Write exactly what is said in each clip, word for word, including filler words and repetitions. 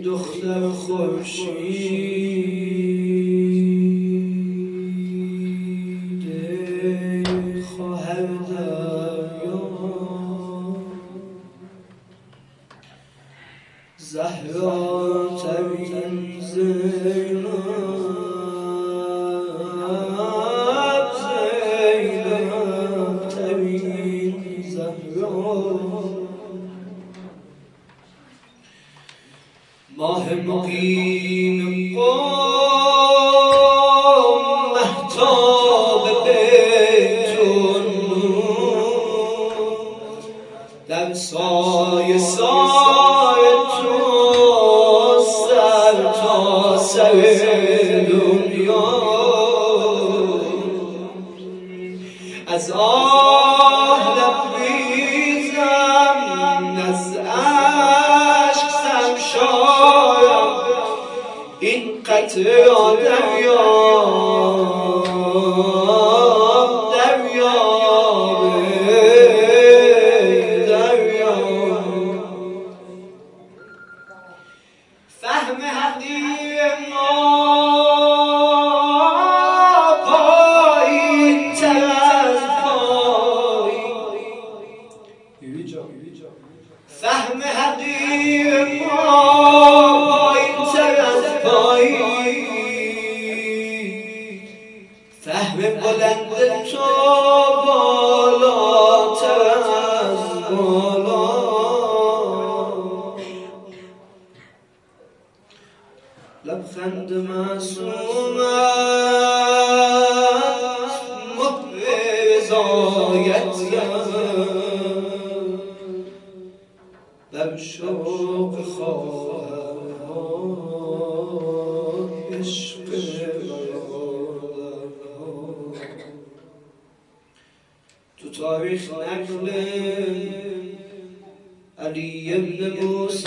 دختر خورشید خواهر دریا زهرا ترین زینب زینب ترین زهرا ماه مقیم قوم مهتاب بیت النور در سایه سایه تو سر تا سر دنیا از آه لبریزم از عشق سرشارم این قطره دریا فهم حقیر ما پایین تر از پایین فهم حقیر ما پایین تر از پایین فهم بلند تو بالاتر از بالا لبخند معصومت مهر رضایت در شوق خواهرها عشق برادرها تو تاریخ نقل علی ابن موسی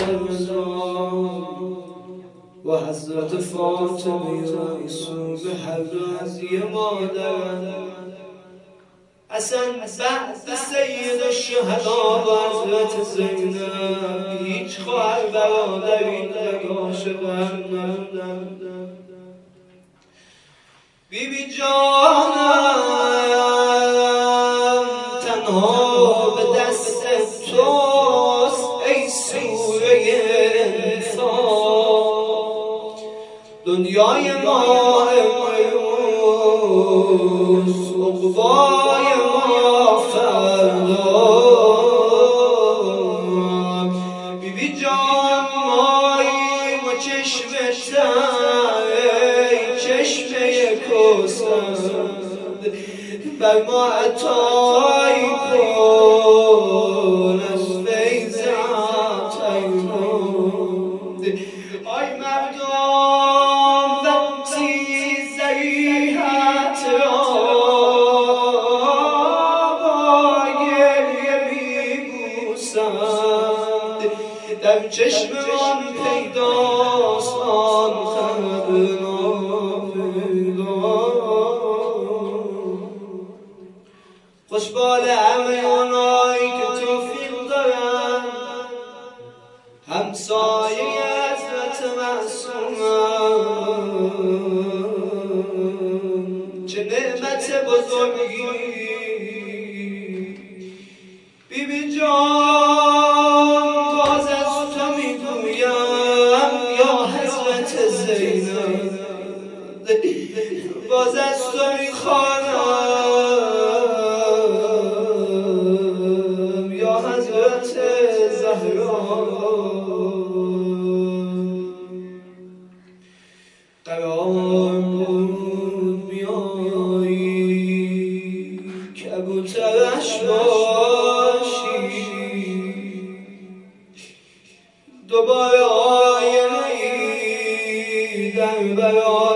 و حضرت فاطمه رسول هر دو از یه مادرن اصلا بعد سید الشهدا و حضرت زینب هیچ خواهر برادری عاشقن بی بی جانم تنها به دست توست ای سوره انسان دنیای ما امروز عقبای ما فردا بی بی جان ماییم و چشم تر ای چشمه کوثر بر ما عطایی کن از فیض عطایت آی مردم وقتی ضریحت را با گریه میبوسند در چشم من پیداست آن خلق ناپیدا خوشبال همه اونایی که توفیق دارن همسایه حضرت معصومن چه نعمت بزرگی بی بی جان باز از تو میگویم یا حضرت زینب باز از تو میخوانم یا حضرت زهرا قرار بود میایی کبوترش باشی دوباره آینه ای در برای